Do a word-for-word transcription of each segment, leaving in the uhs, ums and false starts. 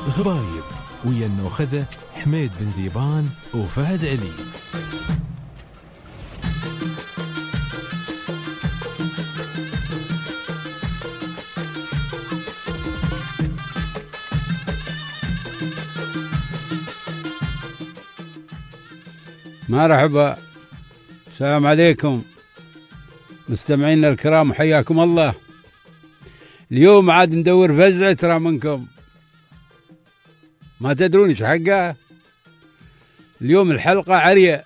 غبايب ويا النوخذة حميد بن ذيبان وفهد علي. مرحبا، السلام عليكم مستمعينا الكرام، حياكم الله. اليوم عاد ندور فزعة ترى منكم ما تدرون ايش حقها. اليوم الحلقة عرية،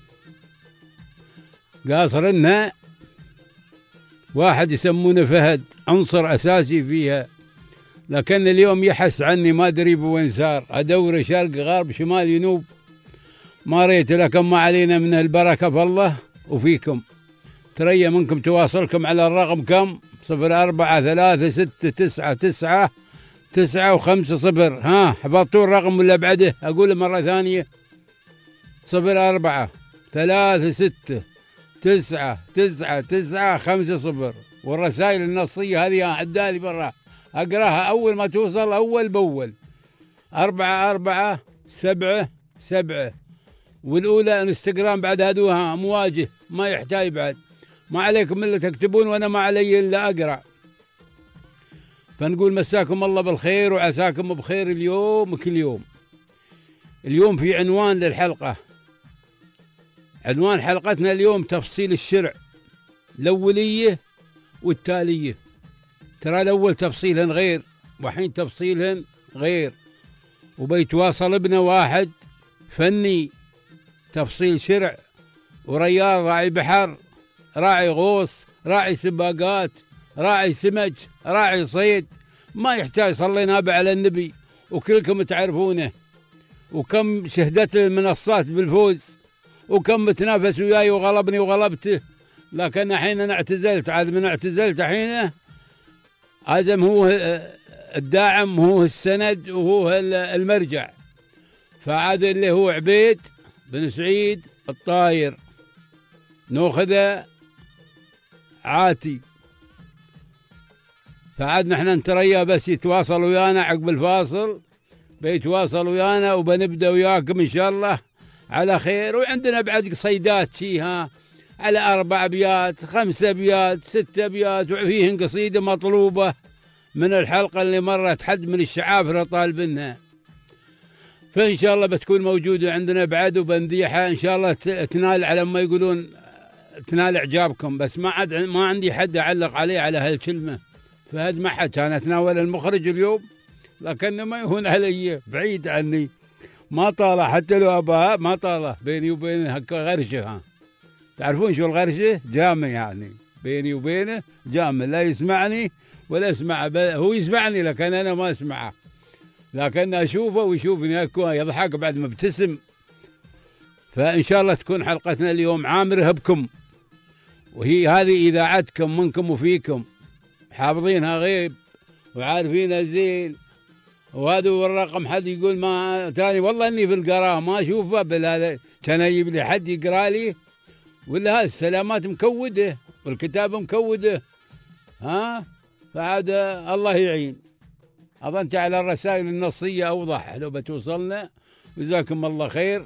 قاصر انها واحد يسمونه فهد عنصر اساسي فيها، لكن اليوم يحس عني ما ادري بوين صار، ادور شرق غرب شمال جنوب ما ريت، لكن ما علينا من البركة في الله وفيكم. تريا منكم تواصلكم على الرقم كم؟ صفر أربعة ثلاثة ستة تسعة تسعة تسعة وخمسة صفر. ها حفظتوا الرقم ولا بعده؟ أقوله مرة ثانية، صفر أربعة ثلاثة ستة تسعة تسعة تسعة خمسة صفر. والرسائل النصية هذه عدالي برا أقراها أول ما توصل أول بأول. أربعة أربعة سبعة سبعة. والأولى انستغرام بعد هدوها مواجه ما يحتاج بعد، ما عليكم إلا تكتبون وأنا ما علي إلا أقرأ. فنقول مساكم الله بالخير وعساكم بخير اليوم وكل يوم. اليوم في عنوان للحلقة، عنوان حلقتنا اليوم تفصيل الشرع، الأولية والتالية. ترى الأول تفصيلهن غير وحين تفصيلهن غير، وبيتواصل ابن واحد فني تفصيل شرع ورياض راعي بحر راعي غوص راعي سباقات راعي سمج راعي صيد، ما يحتاج صلينا به على النبي وكلكم تعرفونه، وكم شهدت المنصات بالفوز، وكم متنافس وياي وغلبني وغلبته. لكن حين انا اعتزلت، عاد من اعتزلت حين عزم هو الداعم وهو السند وهو المرجع. فعاد اللي هو عبيد بن سعيد الطاير، نوخذه عاتي. فعاد نحن نتريا بس يتواصل ويانا عقب الفاصل، بيتواصل ويانا وبنبدا وياكم ان شاء الله على خير. وعندنا بعد قصيدات شيها على اربع ابيات خمسة ابيات ستة ابيات، وفيهن قصيده مطلوبه من الحلقه اللي مرت، حد من الشعافره طالبينها، فإن شاء الله بتكون موجودة عندنا بعد وبنذيحها إن شاء الله تنال على ما يقولون تنال إعجابكم. بس ما عاد ما عندي حد أعلق عليه على هالكلمة، فهذا ما حد. أنا أتناول المخرج اليوم لكنه ما يهون علي، بعيد عني، ما طالع حتى لو أباها ما طالع بيني وبينه هكا غرشة. ها تعرفون شو الغرشة؟ جامع يعني بيني وبينه جامع، لا يسمعني ولا يسمع، هو يسمعني لكن أنا ما أسمعه، لكن أشوفه ويشوفني يضحك بعد ما ابتسم. فإن شاء الله تكون حلقتنا اليوم عامرها بكم، وهي هذه إذاعتكم منكم وفيكم، حافظينها غيب وعارفينها زين. وهذا الرقم حد يقول ما تاني والله إني في القراءة ما أشوفه، بل كان يجيب لي حد يقرأ لي، ولا هذه السلامات مكودة والكتابة مكودة. ها فعاد الله يعين. أظنت على الرسائل النصية أوضح لو بتوصلنا، جزاكم الله خير.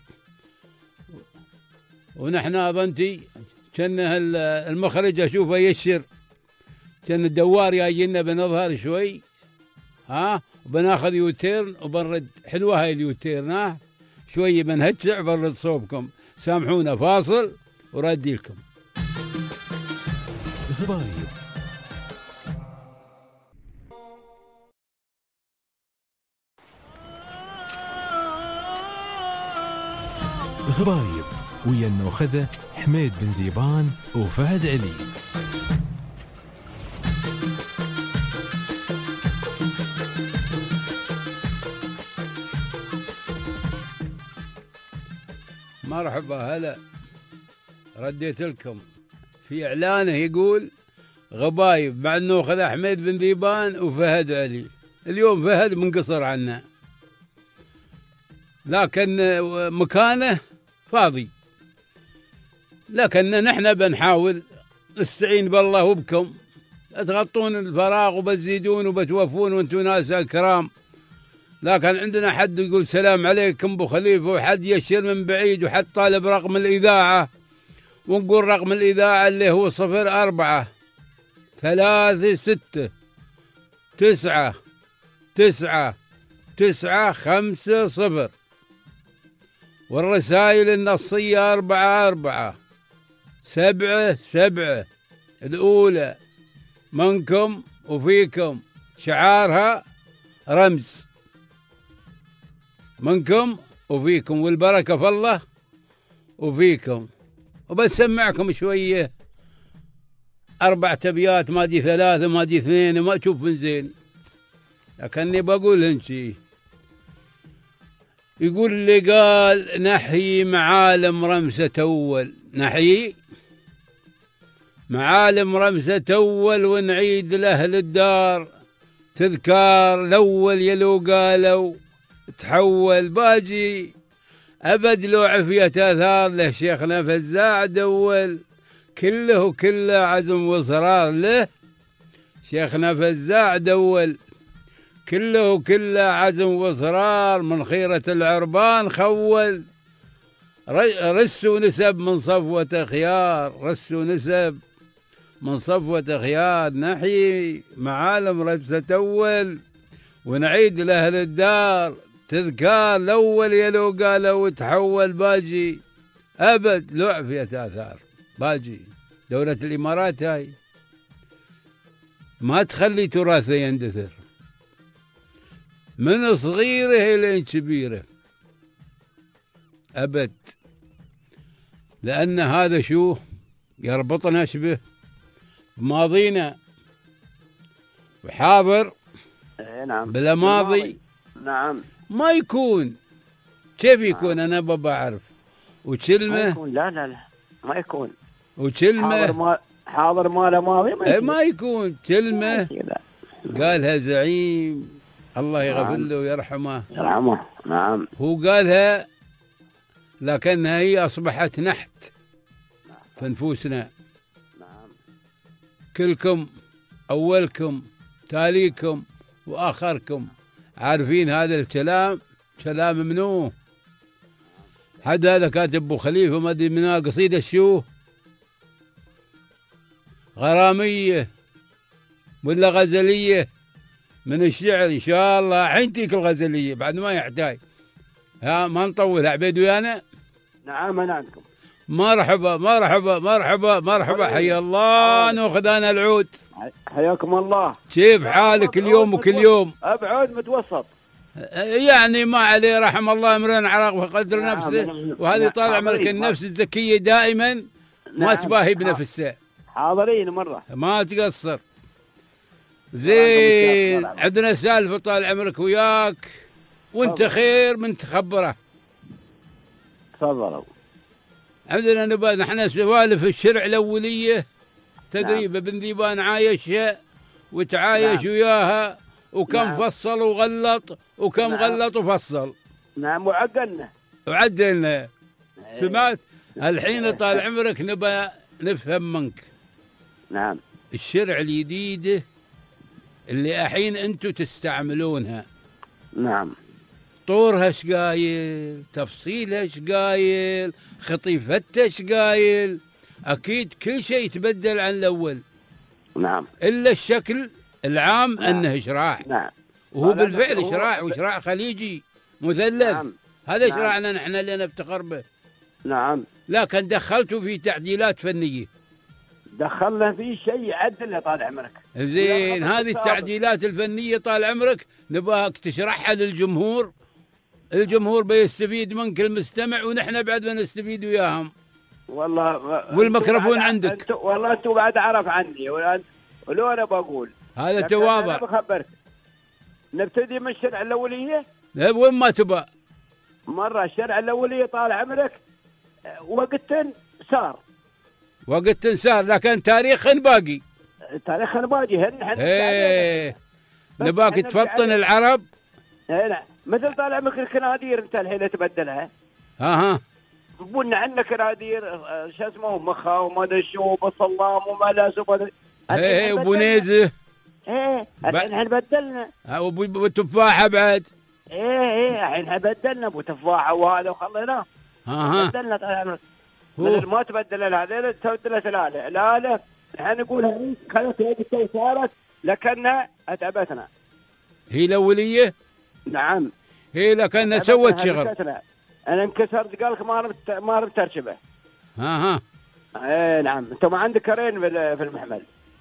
ونحن أظنتي كان المخرج أشوفه يشر، كان الدوار يجينا بنظهر شوي، ها وبناخذ يوتيرن وبنرد. حلوة هاي اليوتيرن، ها شوي بنهجع وبنرد صوبكم، سامحونا فاصل وردي لكم. غبايب غبايب ويا النوخذة حميد بن ذيبان وفهد علي. مرحبا هلا، رديت لكم في إعلانه يقول غبايب مع النوخذة حميد بن ذيبان وفهد علي. اليوم فهد منقصر عنا، لكن مكانه فاضي، لكن نحن بنحاول نستعين بالله وبكم، تغطون الفراغ وبتزيدون وبتوفون وانتم ناس كرام. لكن عندنا حد يقول سلام عليكم ابو خليفه، وحد يشير من بعيد، وحد طالب رقم الاذاعه، ونقول رقم الاذاعه اللي هو صفر اربعه ثلاثة ستة تسعة تسعة تسعة خمسة صفر، والرسائل النصية أربعة أربعة سبعة سبعة. الأولى منكم وفيكم، شعارها رمز منكم وفيكم، والبركة في الله وفيكم. وبسمعكم شوية أربع أبيات، ما دي ثلاثة ما دي اثنين، ما تشوف من زين، لكني بقول هنشي. يقول لي قال نحيي معالم رمسة أول، نحيي معالم رمسة أول، ونعيد لأهل الدار تذكار الأول. يلو قالوا تحول باجي أبد، لو عفية آثار له شيخنا فزاع دول، كله كله عزم وصرار له شيخنا فزاع دول، كله كله عزم وصرار، من خيرة العربان خول، رس ونسب من صفوة خيار، رس ونسب من صفوة خيار. نحيي معالم رمسة أول، ونعيد لأهل الدار تذكار الأول. يلو قالوا تحول باجي أبد، لو عفية آثار باجي. دولة الإمارات هاي ما تخلي تراثه يندثر، من صغيره لين كبيره أبد، لأن هذا شو يربطنا شبه بماضينا وحاضر. نعم بلا ماضي نعم ما يكون. كيف يكون؟ أنا بابا أعرف. وكلمة ما يكون، لا لا لا ما يكون. وكلمة حاضر ما حاضر ما له ماضي ما يكون, ما يكون. كلمة قالها زعيم الله يغفر له ويرحمه يرحمه. نعم هو قالها، لكنها هي أصبحت نحت في نفوسنا. نعم كلكم أولكم تاليكم وآخركم عارفين هذا الكلام. كلام منو؟ حد هذا كاتب أبو خليفة ما أدري منها قصيدة شو، غرامية ولا غزلية من الشعر. إن شاء الله حينتيك الغزلية بعد ما يحتاج. ها ما نطول عبيد ويانا. نعم أنا عندكم. مرحبا مرحبا مرحبا مرحبا، حيا الله. ناخذ أنا العود. حياكم الله. كيف حالك اليوم وكل يوم؟ أبعد متوسط يعني ما عليه رحم الله امرئ عرق بقدر نعم نفسه. نعم. وهذه طال عمرك النفس الذكية دائما ما نعم. تباهي بنفسها، حاضرين مرة ما تقصر. زين عندنا سالفة طال عمرك وياك وانت تفضل. خير من تخبره. تفضلوا. عندنا نبا نحن سوالف الشرع الأولية تدريب نعم. ابن ذيبان عايشها وتعايش نعم. وياها، وكم نعم. فصل وغلط وكم نعم. غلط وفصل نعم وعقلنا وعدلنا. سمعت الحين طال عمرك نبى نفهم منك. نعم الشرع الجديدة اللي الحين انتم تستعملونها، نعم طورها ايش قايل، تفصيلها ايش قايل، خطيفتها ايش قايل. اكيد كل شيء يتبدل عن الاول نعم الا الشكل العام. نعم. انه اشراع، نعم وهو بالفعل اشراع، واشراع خليجي مثلث. نعم. هذا نعم. اشراعنا نحن اللي نفتخر به. نعم لكن دخلتوا في تعديلات فنيه. دخلنا في شيء يعدل طال عمرك. زين هذه التعديلات الفنيه طال عمرك نباك تشرحها للجمهور. الجمهور بيستفيد منك المستمع، ونحن بعد ما نستفيد وياهم. والله والميكروفون عندك. انت والله انتم بعد عرف عني، ولو انا بقول هذا تواضع. انا بخبرك. نبتدي من الشرع الاوليه. وين ما تبى. مره الشرع الاوليه طال عمرك وقت صار وقت صار، لكن تاريخ باقي. تاريخ باقي. هن ايه نباك تفطن العرب. هنا مثل طال عمرك الكنادير انت الحين تبدلها. ها ها بنا عندنا كنادير شو اسمه مخا وما ادري شو بصلام وما لاس وما ايه وبونيزه. ايه الحين بدلنا. والتفاحه بعد. ايه ايه الحين بدلنا ابو تفاحه وهذا وخليناه. ها ها بدلنا طال عمرك. هو. بدل ما تبدل هذيلا تبدلت الاله، الاله الحين نقول هذه خلت هذه صارت لكنها اتعبتنا. هي الاوليه. نعم. هي لكنها سوت شغل. انا انكسرت قالك ما ربت ما ربت ترشبه. ها ها ايه نعم. انت ما عندك كرين في المحمل.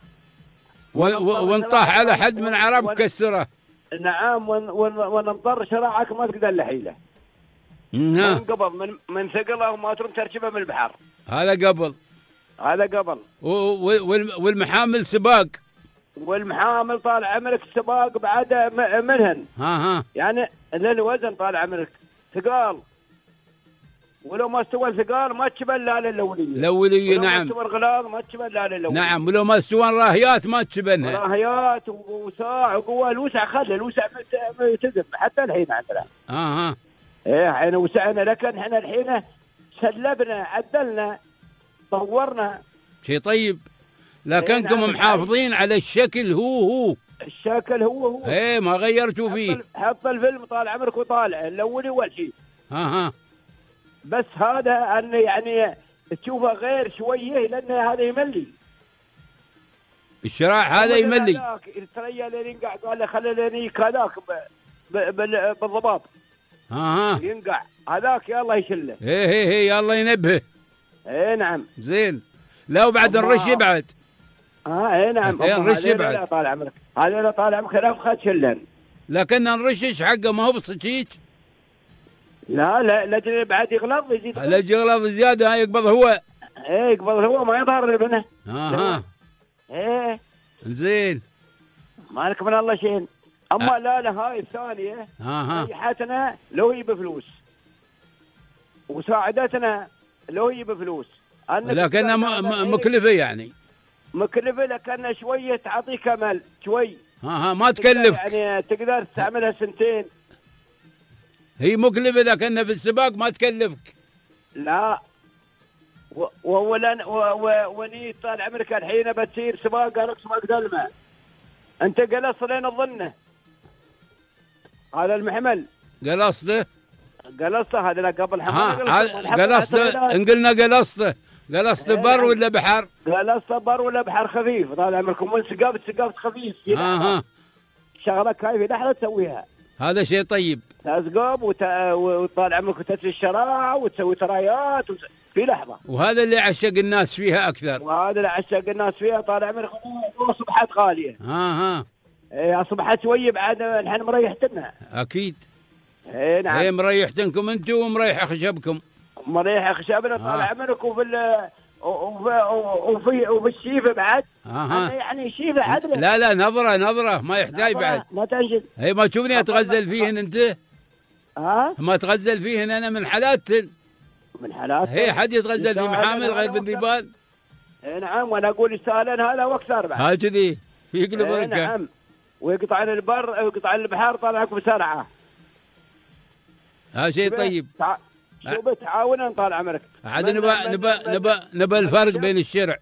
ونطاح على حد من عرب كسره. نعم. ونضطر شراعك ما تقدر له حيله. من قبل من من ثقله وما تروم ترشبه من البحر. هذا قبل. هذا قبل. والمحامل سباق. والمحامل طال عمرك سباق بعد منهن. ها ها يعني للوزن طال عمرك ثقال. ولو ما استوى الثقال ما تشبه الا الاوليه. الاوليه نعم. ما استوى الغلاظ ما تشبه الا الاوليه. نعم. ولو ما استوى راهيات ما تشبهنها. راهيات ووساع وقوه. الوسع خلى الوسع ملتزم حتى الحين عندنا. اها اه. ايه احنا وسعنا لكن احنا الحين سلبنا عدلنا طورنا. شيء طيب. لكنكم نعم محافظين على الشكل هو هو. الشكل هو هو. ايه ما غيرتوا فيه. حط الفيلم طال عمرك وطالع الاولي والشيء. ها ها. بس هذا أن يعني تشوفه غير شويه لان هذا يملي. الشراع هذا يملي. الثريا اللي ينقع قال له خلي لينيك هذاك بالضباط. ها ها. ينقع هذاك يلا يشله. ايه ايه ايه يلا ينبه. ايه نعم. زين. لا وبعد الرش يبعد. اه ايه نعم. ايه الرش يبعد. لا طال عمرك. هذا طال عمرك نفخه شلن. لكن نرشش حقه ما هو بصجيج. لا لا لجل بعد يغلظ يزيد. لجل يغلظ زياده يقبض هو. ايه يقبض هو ما يظهر منه. اها. ايه. زين. مالك من الله شيء. اما أه. لا لا هاي الثانيه. اها. ريحتنا لو هي بفلوس. وساعدتنا لو هي بفلوس. لكنها مكلفه يعني. مكلفه لكنها شويه تعطيك امل شوي. ها ها ما تكلف. يعني تقدر تستعملها سنتين. هي مكلفه لكنها في السباق ما تكلفك. لا. واولا وني طال عمرك الحين بتصير سباق قالك سباق دلمه. انت قلص لين الظنه. هذا المحمل. قلصته. قلصته هذا لا قبل حمل. قلصته ان قلنا قلصته. قلصته بر ولا بحر؟ قلصته بر ولا بحر خفيف طال عمركم. من سقافه سقافه خفيف. اها. شغله كيف لحظه تسويها. هذا شيء طيب. تسقب وت... وطال عمرك وتسوي الشراع وتسوي ترايات وت... في لحظه. وهذا اللي عشق الناس فيها اكثر. وهذا اللي عشق الناس فيها طال عمرك. اصبحت غاليه. اها. ايه اصبحت شويه بعد الحين مريحتنا. اكيد. ايه نعم. ايه مريحتنكم انتم ومريح خشبكم. مريح خشبنا طال عمرك وفي ال وفي وفي وفي الشيفه بعد. اها. يعني شيفه عدله. لا لا نظره نظره ما يحتاج بعد. ما تنجد. اي ما تشوفني اتغزل فيهن انت؟ ها؟ ما اتغزل فيهن انا من حالاتهن. من حالاتهن. هي حد يتغزل في محامل غير بالذيبان؟ اي نعم وانا اقول يستاهلن هذا واكثر بعد. ها كذي يقلب اي نعم. ويقطع البر ويقطع البحر طالعك بسرعه. ها شيء طيب. تع... شوف تعاونا طال عمرك. عاد نبى نبى نبى نبى الفرق بين الشرع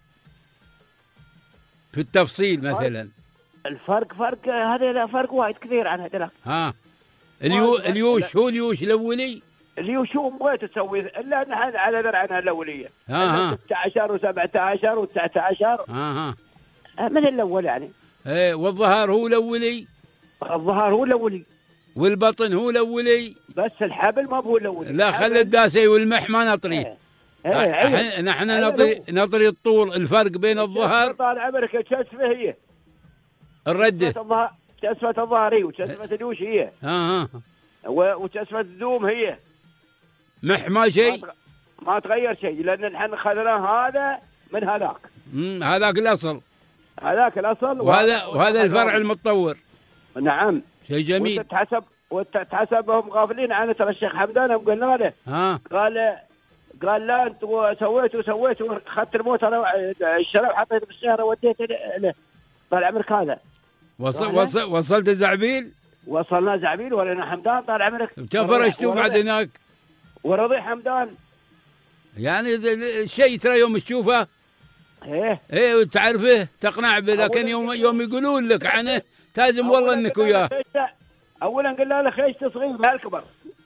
في التفصيل مثلا. الفرق فرق هذا لا فرق وايد كثير عن هذا. ها اليو اليوش هو اليوش الاولي. اليوش هو بغيت تسوي الا نحن على درعنا الاوليه. ها ستة عشر وسبعة عشر وتسعة عشر. ها ها من الاول يعني. ايه والظهر هو الاولي. الظهر هو الاولي. والبطن هو الاولي. بس الحبل ما هو الاولي. لا خلي الداسي والمح ما نطريه. ايه ايه نحن نطري نطري الطول. الفرق بين الظهر طال عمرك كسفه هي الرده. كسفه الظهر هي وكسفه اليوش هي. ها ها وكسفه الذوم هي. مح ما شيء. ما تغير شيء لان نحن اخذنا هذا من هذاك. امم هذاك الاصل. هذاك الاصل. وهذا وهذا الفرع المتطور. نعم. شيء جميل. وتتحسب وتتحسبهم غافلين عن ترى الشيخ حمدان وقلنا له. ها. قال قال لا انتوا سويتوا سويتوا اخذت الموتر الشراب حطيته بالسياره وديته له. طال عمرك هذا. وصل وصل وصلت زعبيل؟ وصلنا زعبيل ولنا حمدان طال عمرك. كم فرشتوا بعد هناك؟ ورضي حمدان. يعني الشيء ترى يوم تشوفه ايه ايه وتعرفه تقنع به لكن يوم يوم يقولون لك عنه لازم والله انك وياه. اولا قلنا له خيش تصغير بهالكبر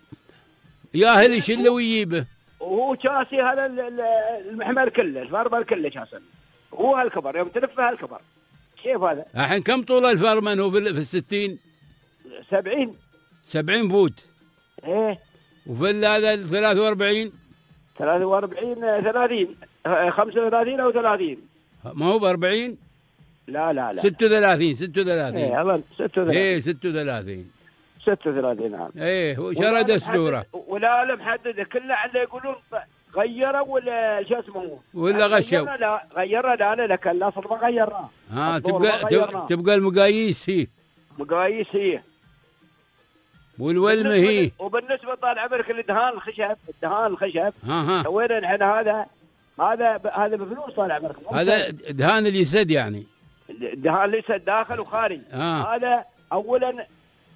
يا اهل يشله ويجيبه، وهو شاسي هذا المحمر كله الفرمل كله شاسن، هو هالكبر يوم تلفه هالكبر. كيف هذا؟ الحين كم طول الفرمن هو في الستين؟ سبعين سبعين فوت. ايه. وفي هذا ثلاثة وأربعين؟ ثلاثة وأربعين ثلاثين خمسة وثلاثين أو ثلاثين. ما هو بأربعين؟ لا لا لا ستة وثلاثين ستة وثلاثين. ايه أظن ستة وثلاثين. ايه ستة وثلاثين ستة وثلاثين نعم. ايه هو شرى دستوره. ولا لا محدده كله عنده يقولون غيره ولا شو اسمه؟ ولا غشوا؟ لا غيره لا لا لك الاصل ما غيرناه. ها تبقى تبقى المقاييس هي. مقاييس هي. والولمه هي. وبالنسبه طال عمرك الدهان الخشب، الدهان الخشب ها ها سوينا نحن هذا هذا هذا بفلوس طال عمرك. هذا دهان اليسد يعني. الدهان ليس داخل وخارج. آه. هذا اولا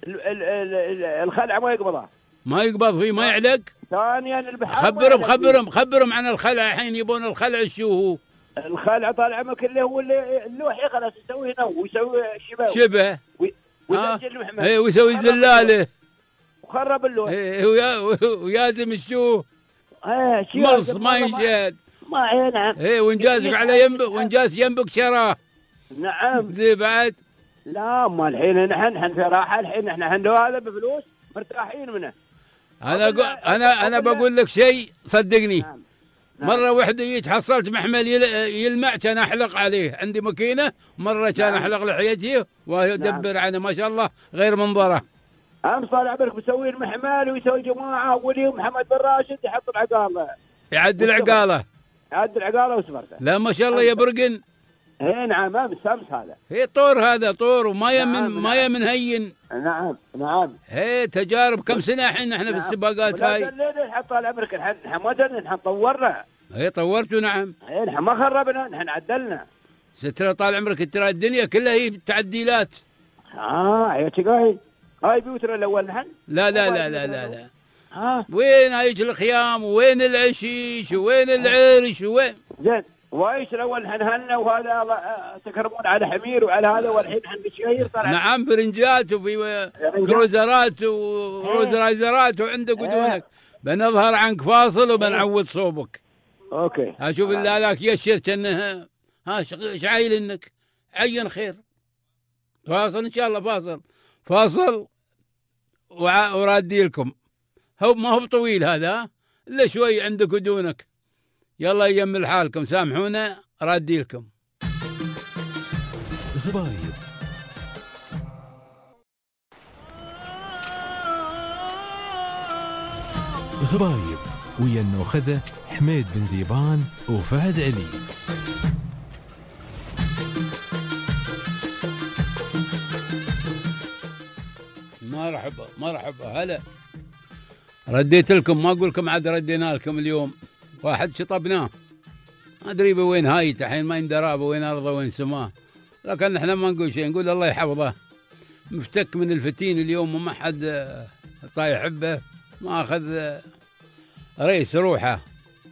الخلع ما يقبضه. ما يقبض فيه، ما يعلق. ثانيا البحار. خبرهم خبرهم خبرهم عن الخلع الحين، يبون الخلع شو هو؟ الخلع طال عمرك اللي هو اللي اللوحي خلاص يسوي هنا ويسوي شبه شبه ويسجل محمد. ايه ويسوي زلاله وخرب اللوح. ايه ويازم الشو؟ ايه مص ما ينشاد. ما ايه نعم. ايه وانجازك على ينبك، وانجاز ينبك شراه. نعم. زي بعد. لا ما الحين نحن نحن في راحه، الحين نحن عنده هذا بفلوس مرتاحين منه. انا انا انا بقول لك شيء صدقني. نعم. نعم. مره واحده جيت حصلت محمل يلمع كان احلق عليه، عندي ماكينه مره كان نعم. احلق لحيته ويدبر نعم. عنه ما شاء الله غير منظره. امس طال عمرك مسوي المحمل ويسوي جماعه ولي محمد بن راشد يحط العقاله. يعدل عقاله. يعدل عقاله وسمرته. لا ما شاء الله يا برقن. ايه نعم امس امس هذا. هي طور هذا طور وما يمن نعم ما يمن هين. نعم نعم. هي تجارب كم سنه الحين احنا نعم. في السباقات هاي. لا نحن طال عمرك نحن ما درنا نحن طورنا. هي طورتوا نعم. ايه نحن ما خربنا نحن عدلنا. ترى طال عمرك ترى الدنيا كلها هي تعديلات. اه هي تقاي هاي بيوتنا الاول نحن. لا لا لا لا لا لا. ها وين هايج الخيام وين العشيش وين العرش وين؟ زين وايش الاول نحن هنا وهذا تكرمون على حمير وعلى هذا والحين نحن بشير طلع. نعم برنجات وفي كروزرات وروزرايزرات وعندك ودونك. بنظهر عنك فاصل وبنعوض صوبك. اوكي. ها شوف اللي هذاك يشر كانه ها شعايل انك عين خير. فاصل ان شاء الله فاصل فاصل ورادي لكم. هو ما هو طويل هذا الا شوي عندك ودونك. يلا يجمل حالكم سامحونا رادي لكم. غبايب غبايب ويا النوخذة حميد بن ذيبان وفهد علي. مرحبا مرحبا هلا. رديت لكم ما اقول لكم عاد ردينا لكم اليوم. واحد شطبناه ما ادري وين هايته الحين ما يندرى وين ارضه وين سماه، لكن احنا ما نقول شيء نقول الله يحفظه. مفتك من الفتين اليوم وما حد طايح حبه ما اخذ رئيس روحه.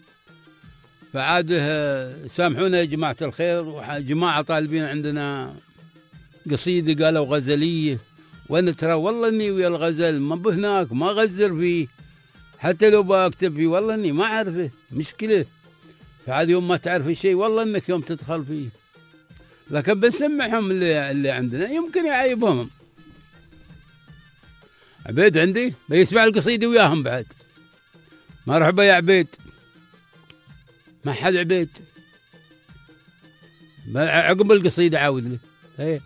فعاده سامحونا يا جماعه الخير. وجماعه طالبين عندنا قصيده قالوا غزليه، وانا ترى والله اني ويا الغزل ما بهناك ما غزر فيه، حتى لو بكتب فيه والله اني ما اعرفه مشكله. فعاد يوم ما تعرف الشيء والله انك يوم تدخل فيه، لكن بنسمعهم اللي اللي عندنا يمكن يعيبهم. عبيد عندي بيسمع القصيده وياهم بعد. مرحبا يا عبيد. ما حد عبيد عقب القصيده عاود لي. هي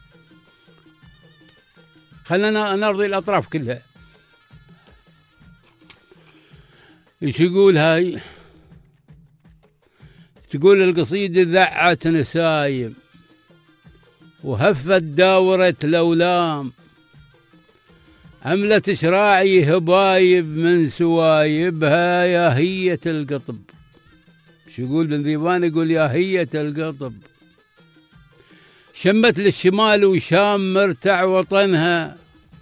خلنا نرضي الاطراف كلها. ايش يقول هاي؟ تقول القصيده ذعت نسايم وهفت داورة لولام، عملت شراعي هبايب من سوايبها يا هية القطب. شو يقول بن ذيبان؟ يقول يا هية القطب. شمت للشمال وشام مرتع وطنها،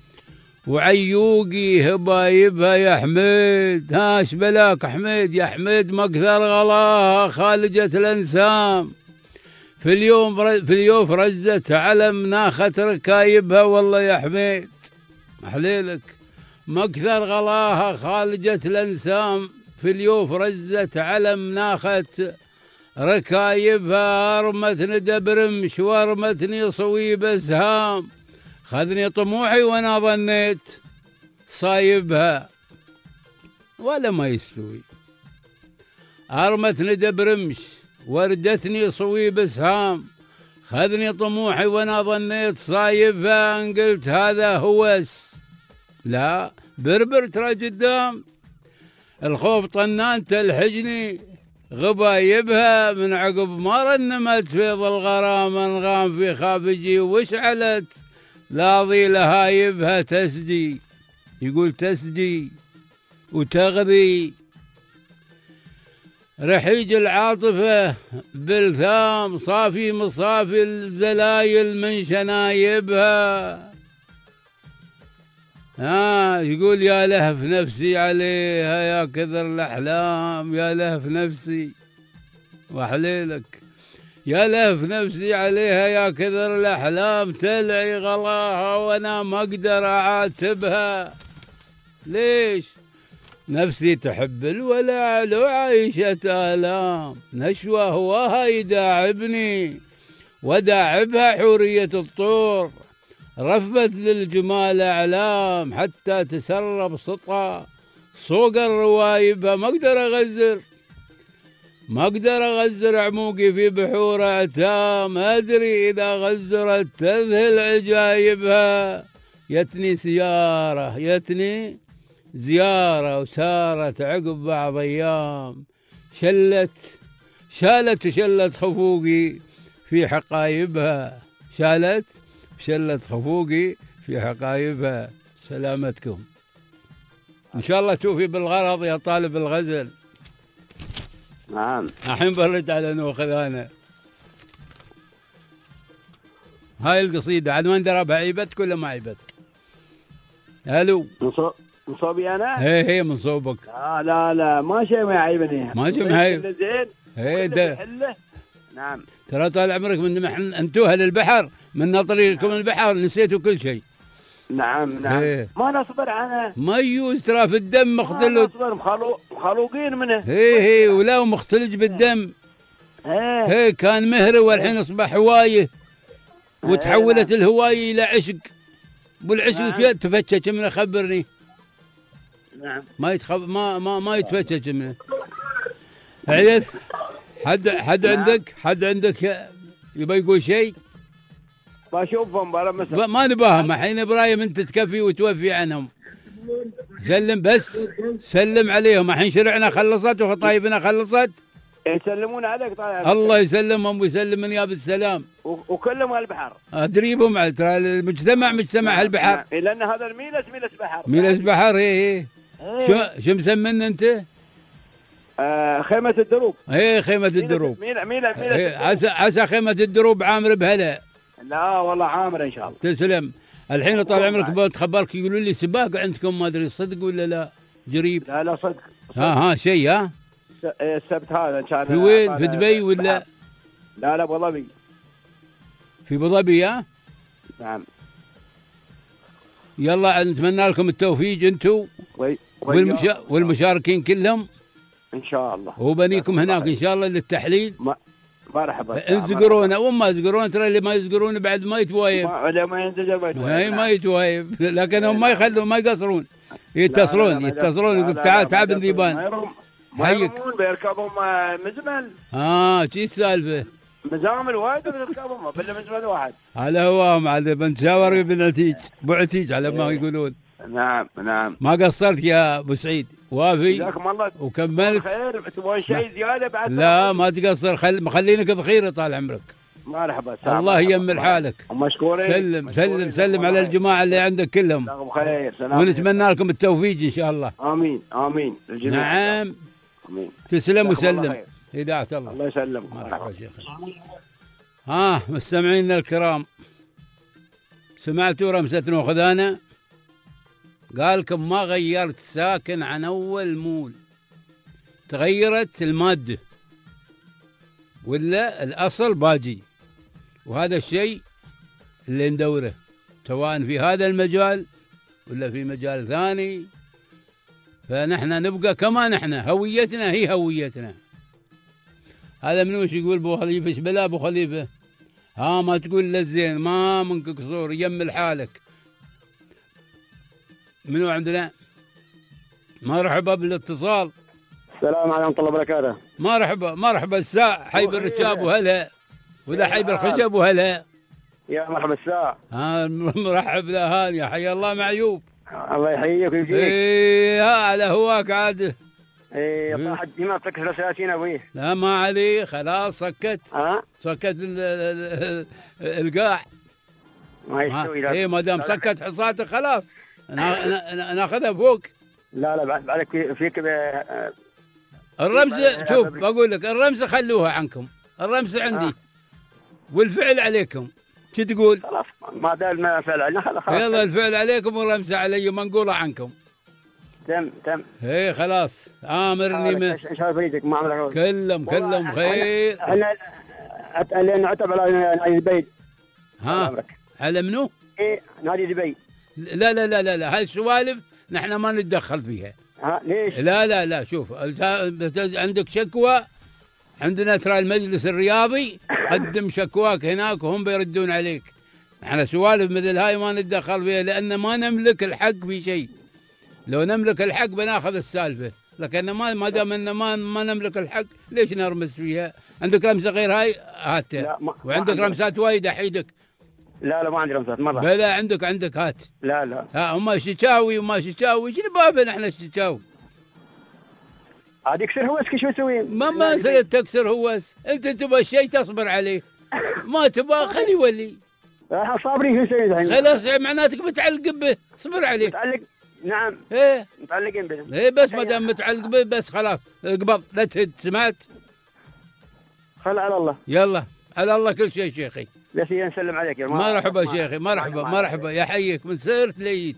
وعيوقي هبايبها يا حميد. هاش بلاك حميد يا حميد مكثر غلاها خالجة الانسام. في اليوم في اليوم رزت على مناخة ركايبها والله يا حميد. محليلك مكثر غلاها خالجت الانسام، في اليوف رزت على مناخت ركايبها، رمتني دبرمش ورمتني صويب اسهام، خذني طموحي وانا ظنيت صايبها ولا ما يستوي. أرمتني دبرمش وردتني صويب اسهام، خذني طموحي وانا ظنيت صايبها، ان قلت هذا هوس لا بربر ترى قدام، الخوف طنان تلحجني غبايبها، من عقب ما رنمت فيض الغرام انغام في خافجي واشعلت لاضي لهايبها تسدي، يقول تسدي وتغذي رحيج العاطفة بالثام، صافي مصافي الزلايل من شنايبها. ها يقول يا لهف نفسي عليها يا كثر الأحلام، يا لهف نفسي وحليلك، يا لهف نفسي عليها يا كثر الأحلام، تلعي غلاها وانا ما اقدر اعاتبها. ليش؟ نفسي تحب الولع لو عايشة آلام، نشوى هواها يداعبني وداعبها حورية الطور، رفت للجمال أعلام حتى تسرب سطى صوق الروايبها، ما اقدر اغزر ما اقدر اغزر عموقي في بحور اعتام، ادري اذا غزرت تذهل عجايبها، يتني سيارة يتني زيارة وسارت عقب بعض ايام، شلت شالت وشلت خفوقي في حقايبها، شالت شلت خفوقي في حقايبها. سلامتكم ان شاء الله توفي بالغرض يا طالب الغزل. نعم. الحين برد على نوخذ انا هاي القصيدة، عاد ما ندربها عيبتك ولا ما عيبتك؟ الو من صوبي انا؟ هي هي من صوبك. لا لا لا ما شيء ما يعيبني، ما شيء ما يعيب زين. هي ده. نعم. ترى طال عمرك من انتو اهل البحر، من ناطرينكم نعم. البحر نسيتوا كل شيء. نعم نعم. هي. ما نصبر عنها. ما يجوز ترى في الدم مختلط. ما نصبر مخلو... مخلوقين منه. هي هي ولا مختلج بالدم. هي. هي كان مهري والحين اصبح هوايه وتحولت نعم. الهوايه الى عشق، والعشق نعم. تفتش منه خبرني. نعم. ما يتخب ما ما ما يتفتش منه. عيد حد حد نعم. عندك حد عندك يبغى يقول شيء؟ بشوفهم برا مثلا ما نباهم الحين ابراهيم، انت تكفي وتوفي عنهم. سلم بس سلم عليهم، الحين شرعنا خلصت وخطايبنا خلصت. يسلمون عليك طيب. الله يسلمهم ويسلم من يا بالسلام. وكلهم البحر. ادريبهم على ترى المجتمع مجتمع البحر. لان هذا الميلس ميلس بحر. ميلس بحر هي هي. شو شو مسمن انت؟ آه خيمة الدروب. ايه خيمة الدروب. ميلة ميلة ميلة إيه عسى عسى خيمة الدروب عامر بهلا. لا والله عامر ان شاء الله. تسلم. الحين طال عمرك بغيت خبرك يقولوا لي سباق عندكم، ما ادري صدق ولا لا؟ جريب. لا لا صدق. ها ها شيء ها؟ السبت هذا ان شاء الله. في وين؟ في دبي ولا؟ لا لا ابو ظبي. في ابو ظبي ها؟ نعم. يلا نتمنى لكم التوفيق انتم والمشا... والمشاركين كلهم ان شاء الله، وبنيكم هناك ان شاء الله للتحليل. مرحبا. انزقرونا وما يزقرون، ترى اللي ما يزقرون بعد ما يتوايب. ما ما ينزجر ما يتوايب. اي ما يتوايب، لكن هم ما يخلون ما يقصرون، يتصلون يتصلون يقول تعال تعال بن ذيبان. ما يرمون بيركبهم مزمل. اه شي السالفه؟ مزامل وايد بيركبهم بالله مزمل واحد. على هواهم عاد بنتشاور بنعتيج ابو عتيج على ما يقولون. نعم نعم. ما قصرت يا ابو سعيد، وافي جزاكم الله وكملت خير. تبغون شيء زياده بعد؟ لا ما تقصر، خل مخلينك ذخيره طال عمرك. مرحبا. الله ييمن حالك. مشكورين. سلم سلم سلم على الجماعه اللي عندك كلهم. جزاكم خير. سلام. ونتمنى لكم التوفيق ان شاء الله. امين امين الجميع. نعم امين. تسلم وسلم. هداية الله. الله يسلمك. مرحبا شيخ. ها مستمعينا الكرام، سمعتوا رمسة نوخذانا؟ قالكم ما غيرت ساكن عن أول مول، تغيرت المادة ولا الأصل باجي، وهذا الشيء اللي ندوره سواء في هذا المجال ولا في مجال ثاني، فنحن نبقى كما نحن، هويتنا هي هويتنا. هذا منو ايش يقول ابو خليفه؟ ايش بلا ابو خليفه؟ ها ما تقول للزين، ما منك قصور، يم حالك. منو عندنا؟ مرحبا بالاتصال. السلام عليكم ورحمة الله وبركاته. مرحبا مرحبا الساع، حي بالركاب وهلا، ولا حي بالخشب وهلا. يا مرحبا الساعة. ها مرحب بالاهالي، حي الله معيوب. الله يحييك ويجزيك. ايه على هواك عاد. ايه طاحت دماغك ثلاثين ابوي. لا ما عليه، خلاص سكت. ها؟ سكت ال- ال- ال- القاع. ما يستوي. ايه ما دام سكت حصاتك خلاص نا- نا- ناخذها فوق. لا لا بعد بعدك في- فيك ب- الرمزة شوف بقول لك، الرمزة خلوها عنكم، الرمزة عندي آه. والفعل عليكم. شو تقول؟ خلاص ما دام ما فعل علينا خلاص خلاص. يلا الفعل عليكم والرمزة علي، منقولة عنكم. تم تم. ايه خلاص امرني من ان شاء الله يفيدك ما عملك. كلهم كلهم خير. احنا لان عتب على نادي دبي. ها على منو؟ ايه نادي دبي. لا لا لا لا لا هالسوالف نحن ما نتدخل فيها. ها ليش؟ لا لا لا شوف الت- عندك شكوى عندنا، ترى المجلس الرياضي قدم شكواك هناك وهم بيردون عليك. احنا سوالف مثل هاي ما نتدخل فيها لان ما نملك الحق في شيء. لو نملك الحق بناخذ السالفه، لكن ما ما دام ان ما ما نملك الحق ليش نرمس فيها؟ عندك رمزه غير هاي هاتها، لا، ما- وعندك ما عندي. رمزات وايد احيدك. لا لا ما عندي رمزات مرة. بلا عندك عندك هات. لا لا. ها هم شكاوي وما شكاوي، شنو بابنا احنا الشكاوي؟ عاد يكسر هو شو يسوي؟ ما ما مسألة تكسر هوس، انت تبغى شيء تصبر عليه، ما تبغى خلي يولي. احنا صابرين شو نسوي الحين؟ خلاص معناتك متعلق به، اصبر عليه. متعلق. نعم ايه متعلقين به. ايه بس ما دام متعلق به بس خلاص اقبض، لا تهد، سمعت؟ خل على الله. يلا على الله كل شيء شيخي. بس هي نسلم عليك يا مرحبا شيخي، مرحبا مرحبا، يحييك من سرت ليت.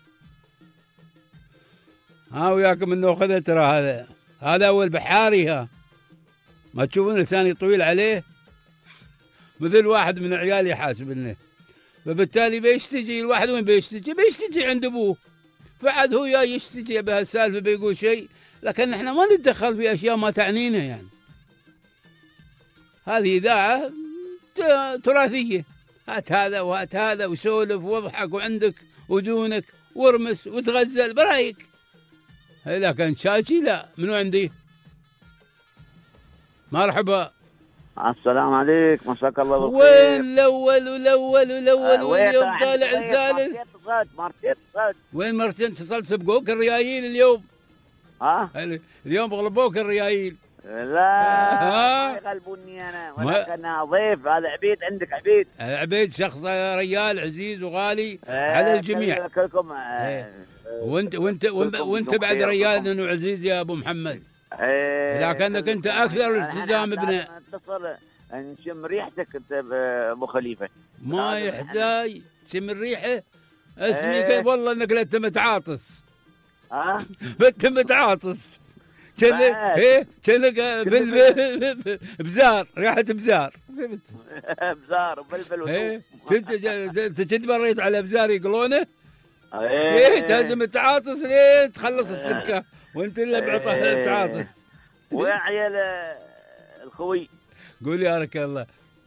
ها وياكم انه اخذت ترى هذا هذا اول بحاري. ها ما تشوفون لساني طويل عليه؟ مثل واحد من عيالي يحاسبني، فبالتالي بيشتكي الواحد. وين بيشتكي؟ بيشتكي عند ابوه، فعاد هو جاي يشتكي بهالسالفه بيقول شيء، لكن احنا ما نتدخل في اشياء ما تعنينا. يعني هذه اذاعه ت- تراثيه، هات هذا وهات هذا وسولف واضحك وعندك ودونك وارمس وتغزل برايك. اذا كان شاكي لا. منو عندي؟ مرحبا. السلام عليكم، مساك الله بالخير. وين الاول والاول والاول آه، واليوم وين طالع وين الثالث؟ مرتين اتصلت مرتين اتصلت. وين مرتين اتصلت؟ سبقوك الريايل اليوم. ها؟ اليوم غلبوك الريايل. لا ها؟ ما يغلبوني انا، ما- ولكن ضيف. هذا عبيد، عندك عبيد. عبيد شخص ريال عزيز وغالي آه، على الجميع. كل- كلكم آه، إيه. وانت وانت وانت, كلكم وانت بدون بعد خير ريال كلكم. انه عزيز يا ابو محمد. إيه، لكنك انت كلكم. اكثر أنا- أنا التزام لازم ابنه. اتصل نشم ريحتك انت ابو خليفه. ما لازم يحتاج تشم الريحه. اسمي إيه. كيف والله انك لا انت متعاطس. ها؟ انت متعاطس. كأنك بعد. ايه كأنك بال- بزار، ريحه بزار. فهمت؟ بزار وبلبل ايه وثوم. كنت انت كنت مريت على بزار يقولونه؟ ايه ايه لازم تعاطس لين تخلص السكه وانت اللي بعطها إيه. تعاطس. وين عيال الخوي؟ قول يا رك الله.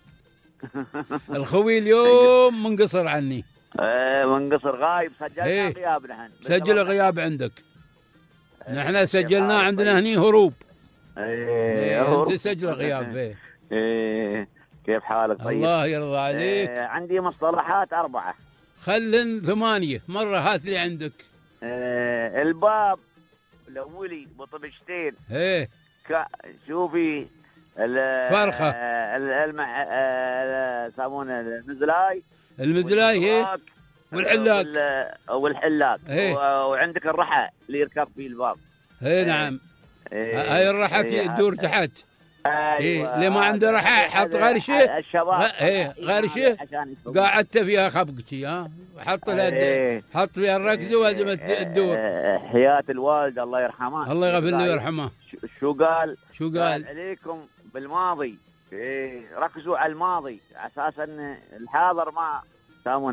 الخوي اليوم منقصر عني. ايه منقصر غايب، سجلنا إيه. غياب نحن. سجل غياب عندك. نحن سجلناه عندنا هني هروب. ايه إيه، هروب. انت سجل غياب. إيه. ايه كيف حالك طيب؟ الله يرضى عليك. إيه عندي مصطلحات أربعة. خلن ثمانية مرة هات لي عندك. إيه الباب الأولي بطبشتين. ايه ك... شوفي ال- فرخة. ال- المع ال- يسمونه المزلاي المزلاي ايه والحراك والحلاق. وال- والحلاق. إيه. و- وعندك الرحى اللي يركب فيه الباب. ايه نعم. إيه. هاي الرحى إيه. تدور تحت. ايوه إيه، اللي ما عنده رحى حط هذا- غرشة. الشباب غ- إيه، غرشة. عشان يسوون. قعدت فيها خبقتي. ها حط لها إيه. حط فيها الركزة ولازم تدور. آه، حياة الوالد الله يرحمه. الله يغفر له ويرحمه. شو- شو قال؟ شو قال قال؟ عليكم بالماضي. إيه ركزوا على الماضي على اساس ان الحاضر ما سامونه.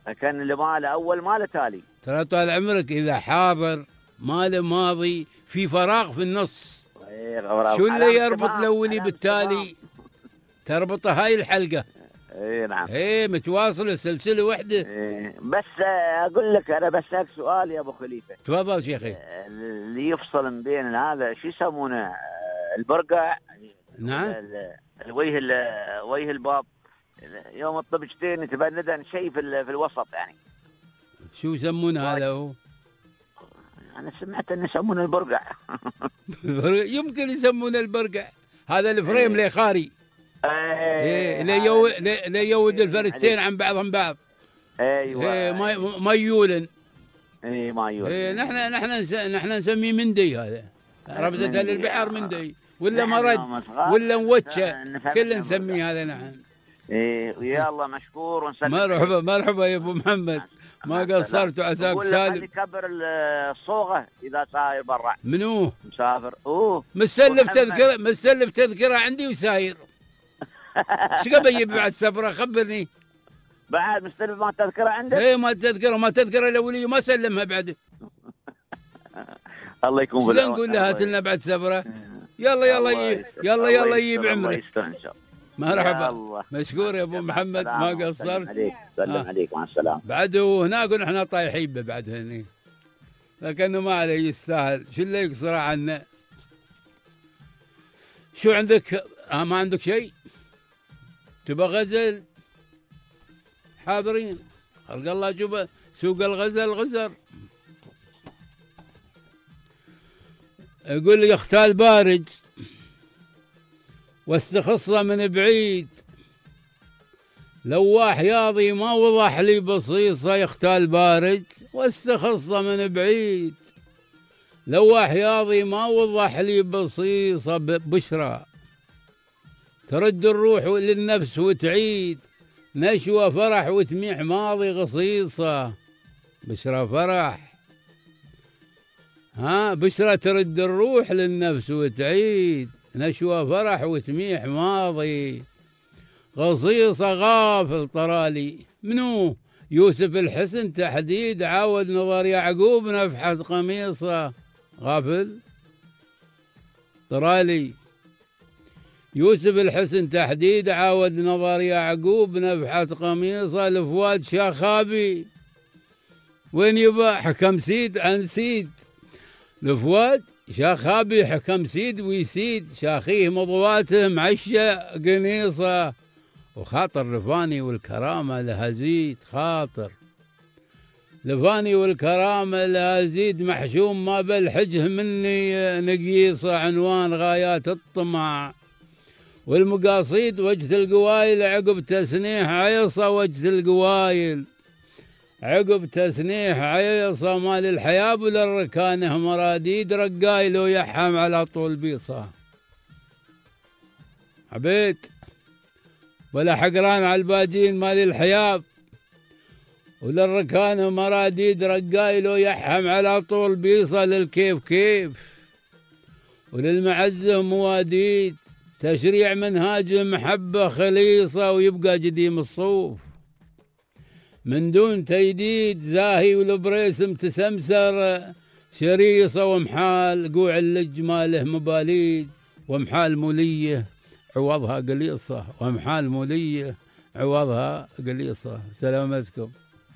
كان اللي ماله اول ماله تالي. ترى طال عمرك اذا حاضر ماله ماضي في فراغ في النص، شو اللي يربط الاولي بالتالي؟ تربط هاي الحلقه. اي نعم. ايه متواصله سلسله وحده. إيه بس اقول لك انا بسالك سؤال يا ابو خليفه. تفضل شيخي. اللي يفصل بين هذا شو يسمونه؟ البرقع. نعم. الوجه وجه الباب يوم الطبجتين يتبندن شيء في في الوسط يعني. شو يسمونه هذا هو؟ انا سمعت ان يسمونه البرقع. يمكن يسمونه البرقع، هذا الفريم اللي خاري. ايه اللي يو اللي يود الفرتين عن بعضهم بعض. ايوه. ايه ما ما يولن. ايه ما يولن. ايه نحن نحن نحن نسميه مندي، هذا ربزة اهل البحر مندي ولا مرد ولا موتشه، كل نسميه هذا. نحن ايه ويا الله مشكور ونسلم. مرحبا مرحبا يا ابو محمد، ما قصرت وعساك سالم. كبر الصوغه اذا ساير برا. منو؟ مسافر. اوه مستلف تذكره، مستلف تذكره عندي وساير. ايش قبل بعد سفره؟ خبرني. بعد مستلف ما تذكره عندك؟ ايه ما تذكره، ما تذكره الاولي ما سلمها بعد. الله يكون بالعون. شلون نقول لها هات لنا بعد سفره؟ يلا يلا يجيب، يلا يلا يجيب عمرك. مرحبا مشكور يا ابو محمد، ما قصرت. سلم عليك، مع السلامه. بعد هناك ونحن طايحين بعد هني، لكنه ما عليه يستاهل. شو اللي يقصر عنا؟ شو عندك؟ آه ما عندك شيء؟ تبى غزل؟ حاضرين. خلق الله شوف سوق الغزل غزر. يقول لي اختال بارج واستخصه من بعيد، لواح ياضي ما وضح لي بصيصه. يختال بارج واستخصه من بعيد، لواح ياضي ما وضح لي بصيصه. بشرى ترد الروح للنفس وتعيد، نشوى فرح وتميح ماضي غصيصه. بشرى فرح، ها بشرى ترد الروح للنفس وتعيد، نشوى فرح وتميح ماضي غصيصة. غافل طرالي منو؟ يوسف الحسن تحديد، عاود نظر يعقوب نفحة قميصه. غافل طرالي يوسف الحسن تحديد، عاود نظر يعقوب نفحة قميصه. لفواد شاخابي وين يبا؟ حكم سيد عن سيد. لفواد شاخابي حكم سيد ويسيد، شاخيه مضواته معشة قنيصة. وخاطر لفاني والكرامة لها زيد، خاطر لفاني والكرامة لها زيد، محشوم ما بالحجه مني نقيصة. عنوان غايات الطمع والمقاصيد، وجه القوايل عقب تسنيح عيصة. وجه القوايل عقب تسنيح عيصة، مال الحياب وللركانه مراديد، رقايل ويحم على طول بيصة. عبيد ولا حقران على الباجين، مال الحياب وللركانه مراديد، رقايل ويحم على طول بيصة. للكيف كيف وللمعزه مواديد، تشريع منهاج المحبة خليصة. ويبقى جديم الصوف من دون تيديد، زاهي والبريسم تسمسر شريصة. ومحال قوع اللج ماله مباليد، ومحال موليه عوضها قليصة. ومحال موليه عوضها قليصة. سلامتكم.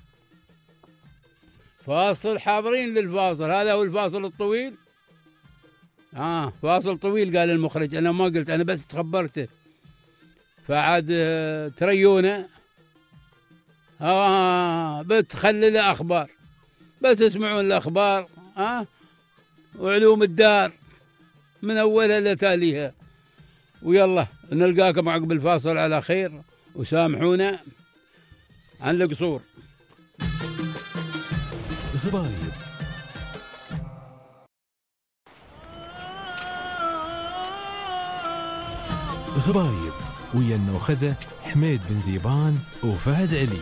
فاصل، حاضرين للفاصل. هذا هو الفاصل الطويل. اه فاصل طويل قال المخرج، انا ما قلت، انا بس تخبرته. فعاد تريونه آه بتخلي له أخبار، بتسمعون الأخبار آه وعلوم الدار من أولها لتاليها. ويلا نلقاكم عقب الفاصل على خير، وسامحونا عن القصور. غرايب غرايب ويا النوخذة حميد بن ذيبان وفهد علي.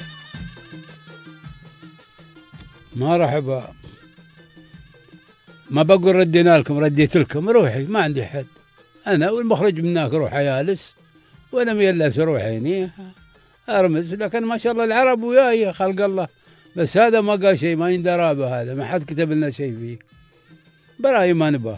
مرحبا ما بقول ردينا لكم، رديت لكم، روحي ما عندي حد، أنا والمخرج من هناك روح يالس، وأنا ميلس روح عيني أرمز. لكن ما شاء الله العرب وياي خلق الله، بس هذا ما قال شيء، ما يندرى به، هذا ما حد كتب لنا شيء فيه، براي ما نباه.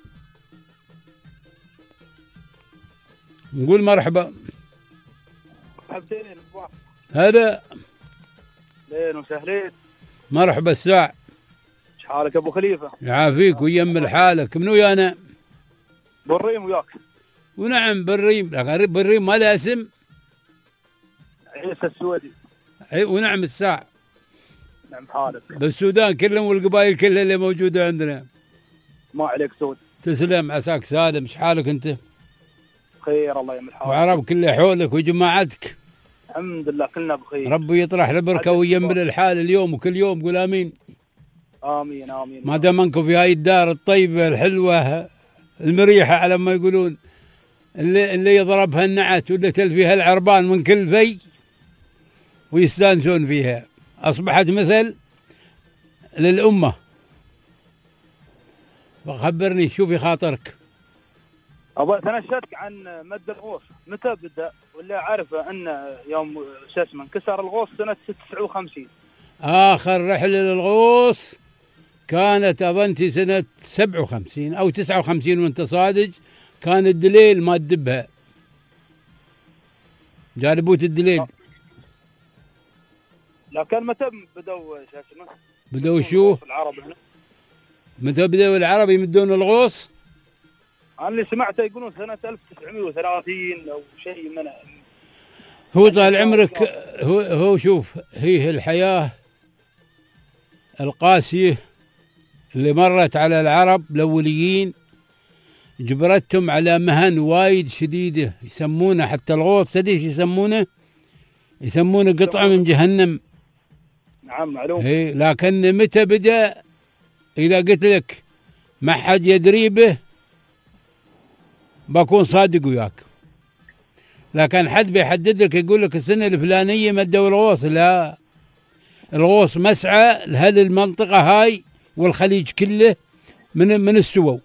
نقول مرحبا. مرحبتين. هذا اهلين وسهلين. مرحبا الساع. ايش حالك ابو خليفه؟ يعافيك ويمل حالك. منو ويانا؟ بالريم وياك. ونعم بالريم، لكن بالريم ما له اسم. عيسى السويدي. ونعم الساع. نعم حالك. بالسودان كلهم والقبائل كلها اللي موجوده عندنا. ما عليك سود. تسلم، عساك سالم. ايش حالك انت؟ خير الله يمل حالك. وعرب كله حولك وجماعتك. الحمد لله كلنا بخير. ربي يطرح البركه ويمل الحال اليوم وكل يوم. قول امين. امين امين. ما دام انكم في هاي الدار الطيبه الحلوه المريحه على ما يقولون، اللي اللي يضربها النعت واللي تلفيها العربان من كل في ويستانسون فيها، اصبحت مثل للامه. فخبرني شو في خاطرك؟ ابغى اتنشدك عن مد الغوص، متى بدا؟ ولا عارفه ان يوم شو اسمه انكسر الغوص سنه تسعة وخمسين. اخر رحله للغوص كانت اظنتي سنه سبعة وخمسين او تسعة وخمسين، وانت صادق. كان الدليل ما تدبها، جاربوت الدليل. لكن متى بدوا شو اسمه؟ بدوا شو؟ العرب هنا. متى بدوا العرب يمدون الغوص؟ انا اللي سمعته يقولون سنه ألف وتسعمئة وثلاثين او شيء من. هو طال عمرك، هو هو شوف، هي الحياه القاسيه اللي مرت على العرب الاوليين جبرتهم على مهن وايد شديده، يسمونه حتى الغوص تدري يسمونه؟ يسمونه قطعه من جهنم. نعم معلوم. اي لكن متى بدا؟ اذا قلت لك ما حد يدري به بكون صادق وياك، لكن حد بيحدد لك يقول لك السنه الفلانيه مدوا الغوص. لا، الغوص مسعى لهذه المنطقه هاي والخليج كله من من استووا.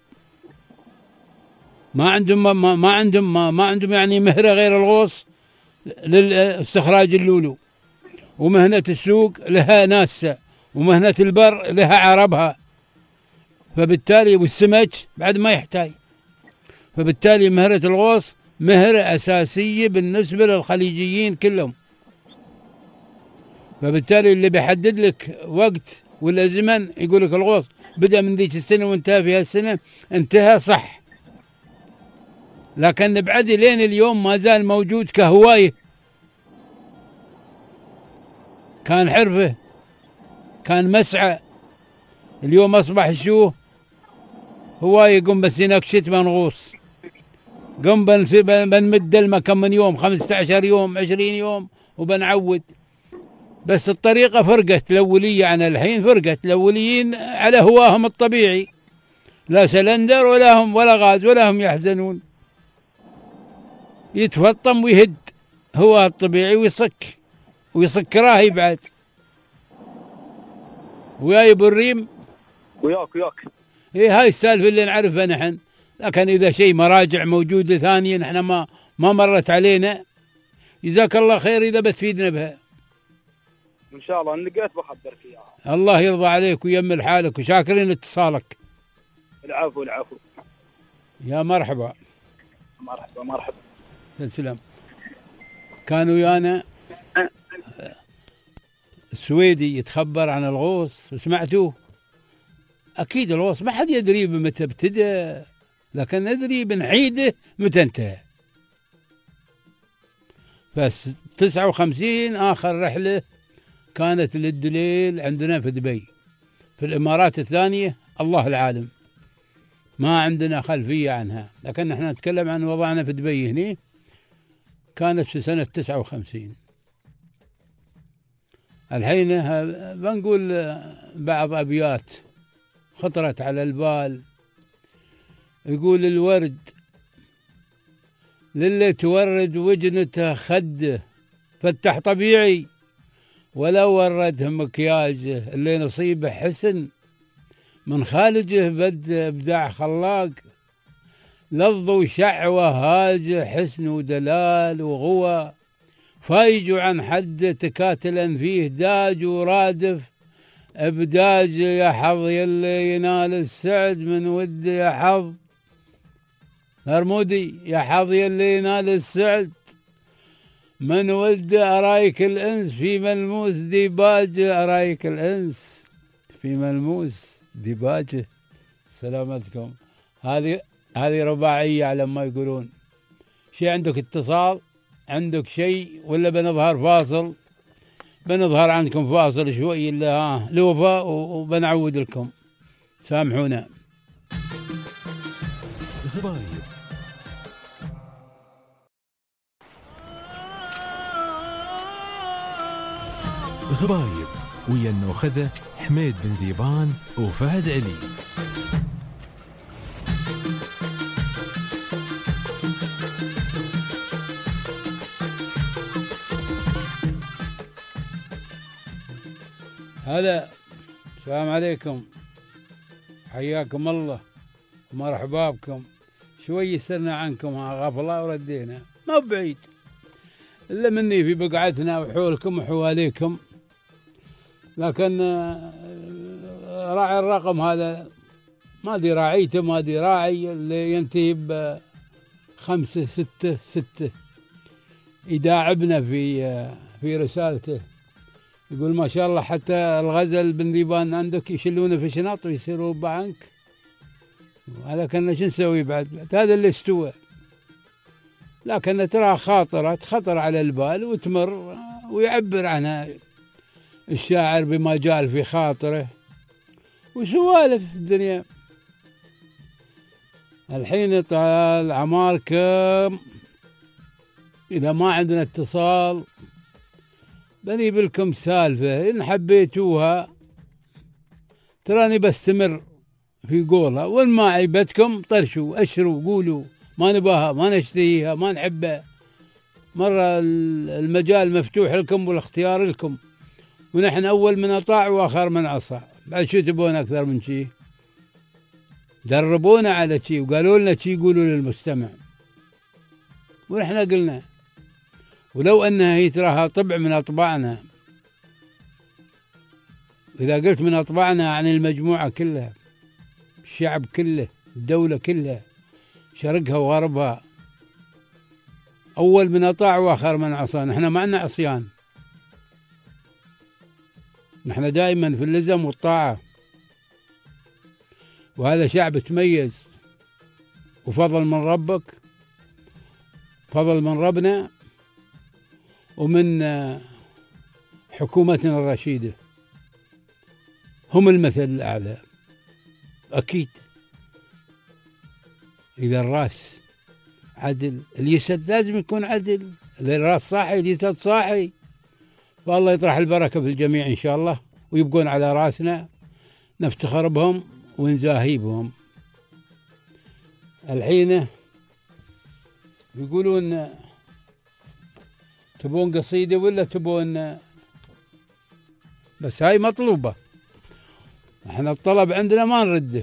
ما عندهم ما, ما عندهم ما, ما عندهم يعني مهره غير الغوص للاستخراج اللولو، ومهنه السوق لها ناسها، ومهنه البر لها عربها. فبالتالي والسمك بعد ما يحتاج. فبالتالي مهرة الغوص مهرة أساسية بالنسبة للخليجيين كلهم. فبالتالي اللي بيحدد لك وقت ولا زمن يقول لك الغوص بدأ من ذيك السنة وانتهى في هالسنة، انتهى صح. لكن بعد لين اليوم ما زال موجود كهواية، كان حرفة، كان مسعى. اليوم أصبح شو؟ هواية. قم بس نكشت بنغوص، قم بنمد الماء كم من يوم، خمسة عشر يوم، عشرين يوم، وبنعود. بس الطريقة فرقت الأولية عن الحين، فرقت. الأوليين على هواهم الطبيعي، لا سلندر ولا هم ولا غاز ولا هم يحزنون، يتفطم ويهد هواه الطبيعي ويصك ويصك راهي بعد. وياي بالريم وياك وياك. ايه هاي السالفة اللي نعرفها نحن. لكن إذا شيء مراجع موجودة ثانية نحن ما ما مرت علينا، جزاك الله خير إذا بتفيدنا بها. إن شاء الله إن لقيت بخبرك إياها. الله يرضى عليك ويمل حالك، وشاكرين اتصالك. العفو العفو. يا مرحبا. مرحبا مرحبا. تسلم. كان ويانا السويدي يتخبر عن الغوص، وسمعتوه؟ أكيد الغوص ما حد يدري بمتى ابتدأ، لكن ندري بنعيده متى انتهى. بس تسعة وخمسين آخر رحلة كانت للدليل عندنا في دبي. في الإمارات الثانية الله العالم، ما عندنا خلفية عنها، لكن نحن نتكلم عن وضعنا في دبي. هنا كانت في سنة تسعة وخمسين. الحين بنقول بعض أبيات خطرت على البال. يقول الورد للي تورد وجنته خده، فتح طبيعي ولو ورده مكياجه، اللي نصيبه حسن من خالجه بد إبداع خلاق، لفظ وشعوة هاجة حسن ودلال وغوى، فايج عن حد تكاتلا فيه داج ورادف ابداج. يا حظ يلي ينال السعد من ود يا حظ هرمودي، يا حظ يلي ينال السعد من ود أرايك الأنس في ملموس ديباجه، أرايك الأنس في ملموس ديباجه. سلامتكم. هذه هذه رباعية على ما يقولون. شيء عندك اتصال؟ عندك شيء ولا بنظهر فاصل؟ بنظهر عندكم فاصل شوي إلا ها لوفا وبنعود لكم، سامحونا. غرايب غرايب ويا النوخذة حميد بن ذيبان وفهد علي. هلا، السلام عليكم، حياكم الله ومرحبا بكم. شوي سرنا عنكم غفلة وردينا، ما بعيد إلا مني في بقعتنا وحولكم وحواليكم، لكن راعي الرقم هذا ما دي راعيته، ما دي راعي اللي ينتهي بخمسة ستة ستة يداعبنا في في رسالته، يقول ما شاء الله حتى الغزل بن ذيبان عندك يشلونه في شنط ويصيروا بعنك. هذا كنا شو نسوي بعد؟ بعد هذا اللي استوى، لكن ترى خاطرة تخطر على البال وتمر، ويعبر عنها الشاعر بما جال في خاطره وسوالف الدنيا. الحين طال عماركم، إذا ما عندنا اتصال بني بلكم سالفة إن حبيتوها، تراني بستمر في قولها، وإن ما عيبتكم طرشوا أشروا قولوا ما نباها ما نشتهيها ما نحبها. مرة المجال مفتوح لكم والاختيار لكم، ونحن أول من أطاع وآخر من عصى. بعد شو تبون أكثر من شي؟ دربونا على شي وقالوا لنا شي يقولوا للمستمع ونحن قلنا، ولو أنها هي تراها طبع من أطباعنا. إذا قلت من أطباعنا عن المجموعة كلها، الشعب كله، الدولة كلها، شرقها وغربها، أول من أطاع وآخر من عصى. نحن ما عندنا عصيان، نحن دائما في اللزم والطاعة، وهذا شعب تميز وفضل من ربك، فضل من ربنا ومن حكومتنا الرشيدة، هم المثل الأعلى أكيد. إذا الرأس عدل اليسد لازم يكون عدل، إذا الرأس صاحي اليسد صاحي، والله يطرح البركة في الجميع إن شاء الله، ويبقون على رأسنا نفتخر بهم ونزاهي بهم. الحين يقولون تبون قصيدة ولا تبون، بس هاي مطلوبة، احنا الطلب عندنا ما نرده،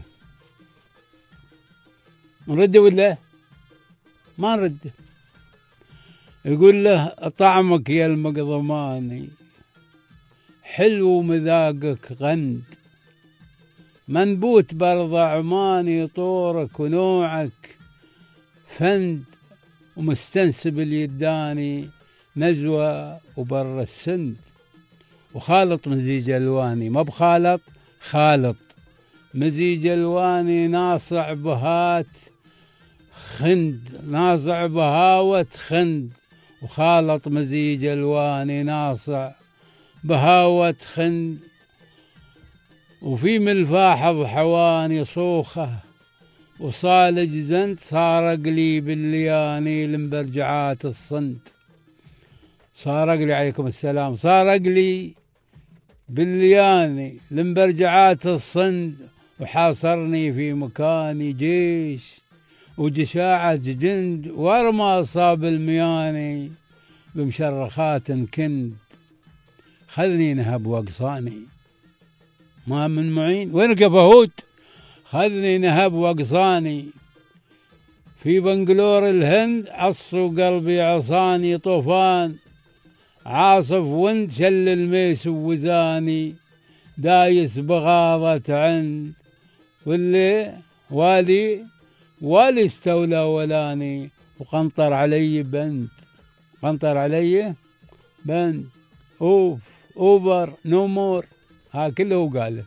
نرده ولا ما نرده. يقول له طعمك يا المقضماني حلو مذاقك غند، منبوت برضى عماني طورك ونوعك فند، ومستنسب اليداني نزوة وبر السند، وخالط مزيج الواني ما بخالط خالط مزيج الواني ناصع بهات خند، ناصع بهاوة خند، وخالط مزيج الواني ناصع بهاوة خند، وفي ملفاحظ حواني صوخه وصالج زند، صار اقلي باللياني لمبرجعات الصند، صار اقلي عليكم السلام، صار اقلي باللياني لمبرجعات الصند، وحاصرني في مكاني جيش وجشاعة جند، وارمى أصاب المياني بمشرخات كند، خذني نهب واقصاني ما من معين. وينك يا فهود؟ خذني نهب وقصاني في بنجلور الهند، عصوا قلبي عصاني طوفان، عاصف وند شل الميس ووزاني، دايس بغاضة عند، واللي والي والي استولى ولاني، وقنطر علي بنت، قنطر علي بنت، اوف اوفر نو مور. ها كله هو قاله.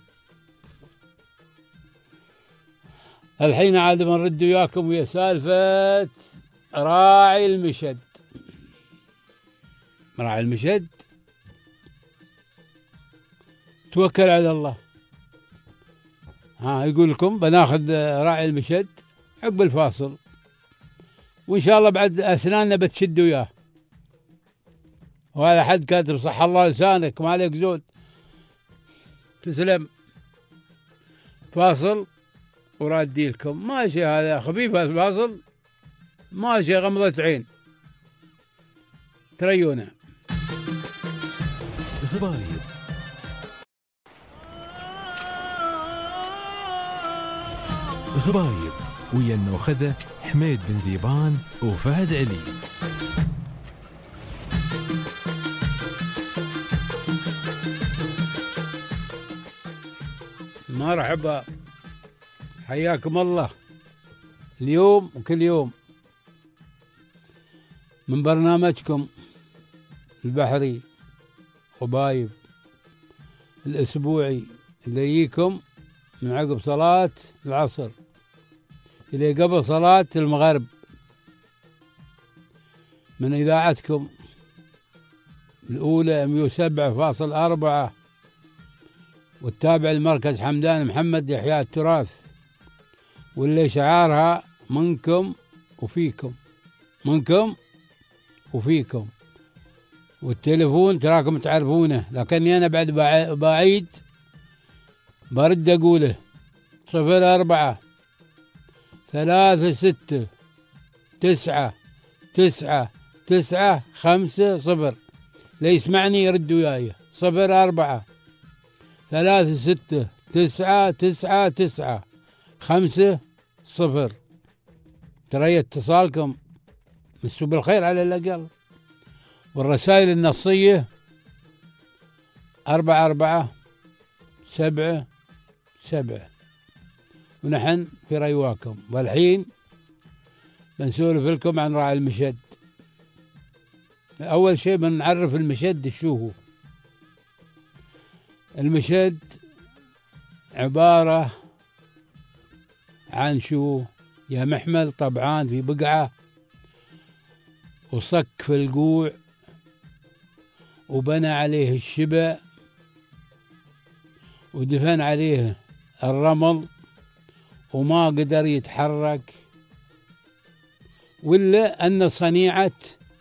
الحين عاد بنرد وياكم ويا سالفة راعي المشد. راعي المشد توكل على الله. ها يقول لكم بناخذ راعي المشد عقب الفاصل، وإن شاء الله بعد أسناننا بتشد وياه. وهذا حد كاتب صح الله لسانك ما عليك زود. تسلم. فاصل ورادي لكم. ماشي هذا خفيف الفاصل، ماشي غمضة عين. تريونا. غبايب. غبايب ويا النوخذة حميد بن ذيبان وفهد علي. مرحبا، حياكم الله اليوم وكل يوم من برنامجكم البحري غبايب الأسبوعي اللي يجيكم من عقب صلاة العصر إلى قبل صلاة المغرب، من إذاعتكم الأولى مئة وسبعة فاصلة أربعة، والتابع المركز حمدان محمد يحيى التراث، واللي شعارها منكم وفيكم، منكم وفيكم. والتليفون تراكم تعرفونه، لكني أنا بعد بعيد برد أقوله: صفر أربعة ثلاثة ستة تسعة تسعة تسعة خمسة صفر. لا يسمعني يرد وياي: صفر أربعة ثلاثة ستة تسعة تسعة تسعة خمسة صفر. ترى اتصالكم مسوا بالخير على الأقل. والرسائل النصية أربعة أربعة سبعة سبعة. ونحن في ريواكم. والحين بنسولف لكم عن راعي المشد. أول شيء بنعرف المشد شو هو. المشد عبارة عن شو يا محمل؟ طبعان في بقعة وصك في القوع وبنى عليه الشبع ودفن عليه الرمل وما قدر يتحرك، ولا أن صنيعة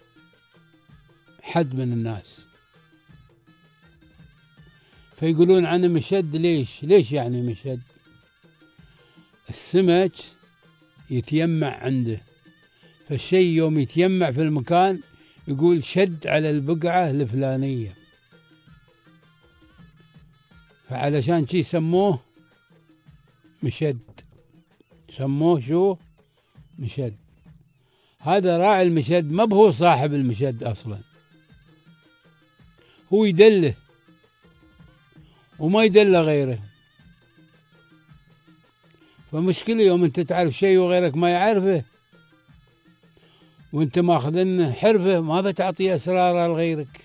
حد من الناس. فيقولون عنه مشد. ليش؟ ليش يعني مشد؟ السمك يتيمع عنده، فالشيء يوم يتيمع في المكان يقول شد على البقعة الفلانية، فعلشان شي سموه مشد. سموه شو؟ مشد. هذا راعي المشد ما بهو صاحب المشد أصلا، هو يدله وما يدل غيره. فمشكلة يوم انت تعرف شيء وغيرك ما يعرفه، وانت ماخذن حرفه، ما بتعطي اسرارها لغيرك،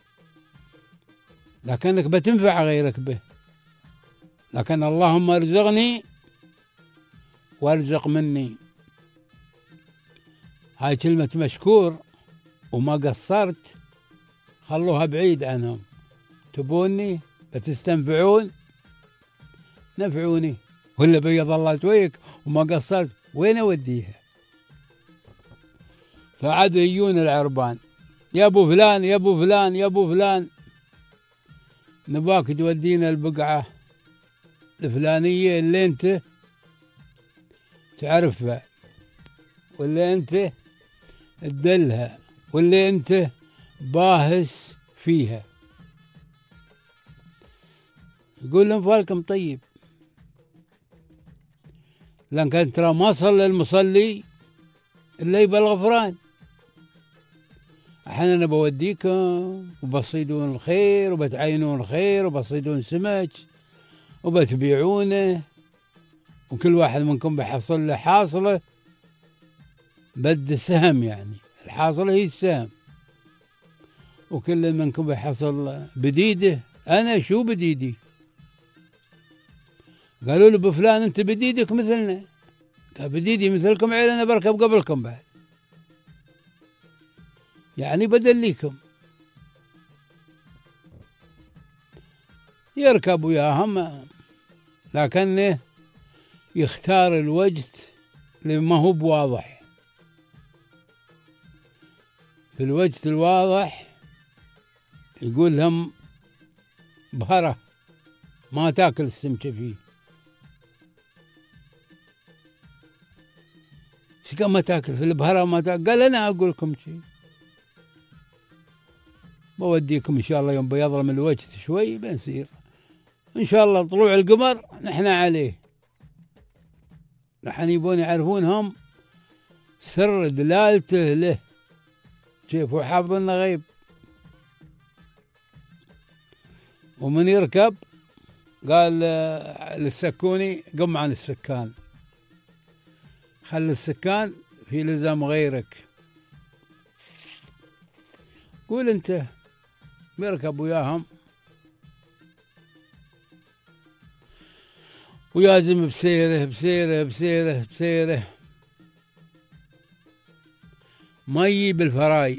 لكنك بتنفع غيرك به. لكن اللهم ارزقني وارزق مني، هاي كلمة مشكور وما قصرت خلوها بعيد عنهم. تبوني بتستنفعون نفعوني، ولا بيض الله تويك وما قصرت وين اوديها؟ فعادوا يجون العربان: يا ابو فلان يا ابو فلان يا ابو فلان، نباك تودينا البقعة الفلانية اللي انت تعرفها، واللي انت تدلها، واللي انت باهس فيها. يقول لهم فالكم طيب، لأن كان ترى ما صلى المصلي إلا يبى الغفران. الحين أنا بوديكم وبصيدون الخير وبتعينون الخير وبصيدون سمك وبتبيعونه، وكل واحد منكم بيحصل له حاصلة بد السهم، يعني الحاصلة هي السهم، وكل منكم بيحصل بديده. أنا شو بديدي؟ قالوا له بفلان أنت بديدك مثلنا. قال بديدي مثلكم عيل، أنا بركب قبلكم بعد، يعني بدليكم. يركب وياهم، لكنه يختار الوقت لما هو بواضح. في الوقت الواضح يقول لهم بهرة ما تاكل السمكة فيه. ايش قال ما تاكل في البهرة ما تاكل؟ قال أنا أقول لكم شيء، بوديكم إن شاء الله يوم بيظلم الوقت شوي بنسير إن شاء الله طلوع القمر نحن عليه. نحن يبون يعرفونهم سر دلالته له، كيف هو حافظ لنا غيب. ومن يركب قال للسكوني قم عن السكان، خلي السكان في لزم غيرك. قول انت. بيركب وياهم ويازم بسيره بسيره بسيره بسيره، ما يجيب الفراي،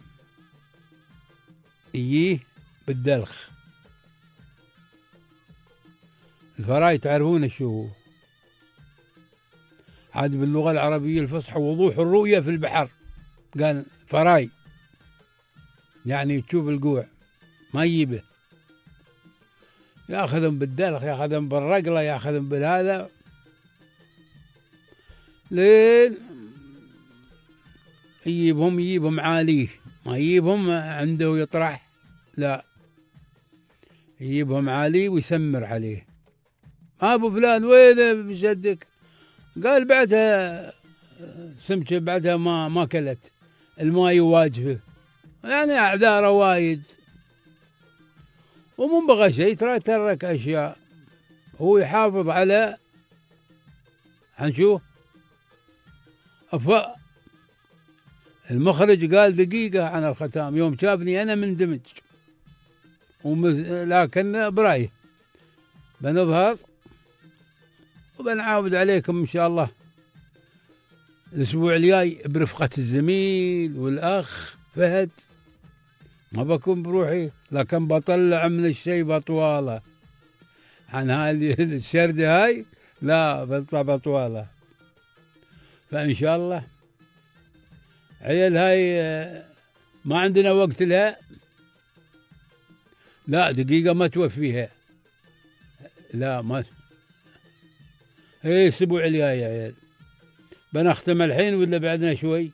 يجيه بالدلخ. الفراي تعرفون شو هو؟ هذا باللغة العربية الفصحى وضوح الرؤية في البحر. قال فراي يعني تشوف القوع، ما يجيبه، ياخذهم بالدلخ، ياخذهم بالرقلة، ياخذهم بالهذا لين يجيبهم يجيبهم عاليه، ما يجيبهم عنده يطرح، لا يجيبهم عاليه ويسمر عليه. ابو فلان وين بجدك؟ قال بعدها سمكة، بعدها ما ما كلت الماء يواجهه، يعني اعذاره وايد ومن بغى شيء ترى ترك اشياء. هو يحافظ على عن شو؟ أف المخرج قال دقيقة عن الختام يوم شافني أنا مندمج، لكن برايه بنظهر وبنعاود عليكم إن شاء الله الأسبوع الجاي برفقة الزميل والأخ فهد. ما بكون بروحي، لكن بطلع من الشيء بطوالة عن هذه الشردة هاي، لا بطلع بطوالة. فإن شاء الله عيال هاي ما عندنا وقت لها، لا دقيقة ما توفيها، لا ما هي الأسبوع الجاي يا عيال. بنختم الحين ولا بعدنا شوي؟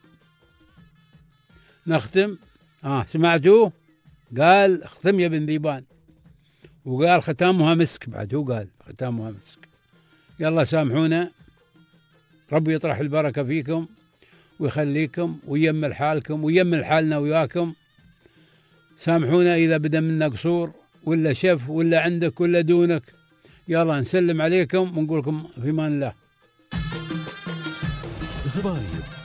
نختم. اه سمعتوه؟ قال اختم يا بن ذيبان، وقال ختامها مسك بعد، هو قال ختامها مسك. يلا سامحونا، ربي يطرح البركة فيكم ويخليكم وييمن حالكم وييمن حالنا وياكم. سامحونا إذا بدأ منا قصور ولا شف ولا عندك ولا دونك. يلا نسلم عليكم ونقول لكم في امان الله. غرايب